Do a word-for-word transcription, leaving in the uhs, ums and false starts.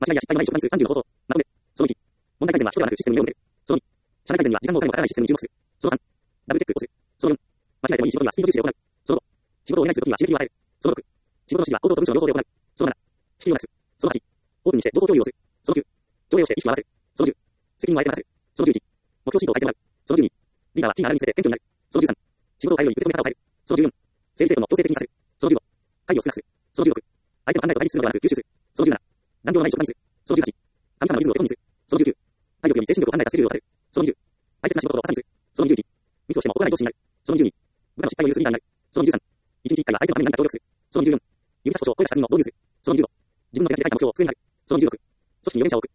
間違いや失敗のない職単数さんじゅうの方法。まとめ。そのいち。問題改善は人ではなくシステムに目を向ける。そのに。社内改善には時間もお金もかからないシステムに注目する。そのさん。ダブルチェックをする。そのよん。間違えてもいい仕事にはスピード重視で行う。そのご。仕事をお願いするときには締め切りを与える。そのろく。仕事の指示は行動と文章の両方で行う。そのなな。指示をなくす。そのはち。オープンにして情報共有をする。そのきゅう。条例をして意識を合わせる。そのじゅう。責任を相手に任せる。そのじゅういち。目標シートを書いてもらう。そのじゅうに。リーダーはチームのあらゆるについて謙虚になる。そのじゅうさん。仕事を変えるように受け止め方を変える。そのじゅうよん。整理整頓の強制的にさせる。そのじゅうご。会議を少なくする。そのじゅうろく。相手の考えと対立するのではなく吸収する。そのじゅうなな。残業のない職場にする。そのじゅうはち。神様のリズムを手本にする。そのじゅうきゅう。体力より精神力を考えたスケジュールを立てる。そのにじゅう。大切な仕事を朝にする。そのにじゅういち。ミスをしても怒らない上司になる。そのにじゅうに。部下の失敗を許すリーダーになる。そのにじゅうさん。いちにちいっかいは相手のために何か協力する。そのにじゅうよん。指差し故障を超えた他人を導入する。そのにじゅうご。自分の手書きで書いた目標を机に貼る。そのにじゅうろく。組織に予言者を置く。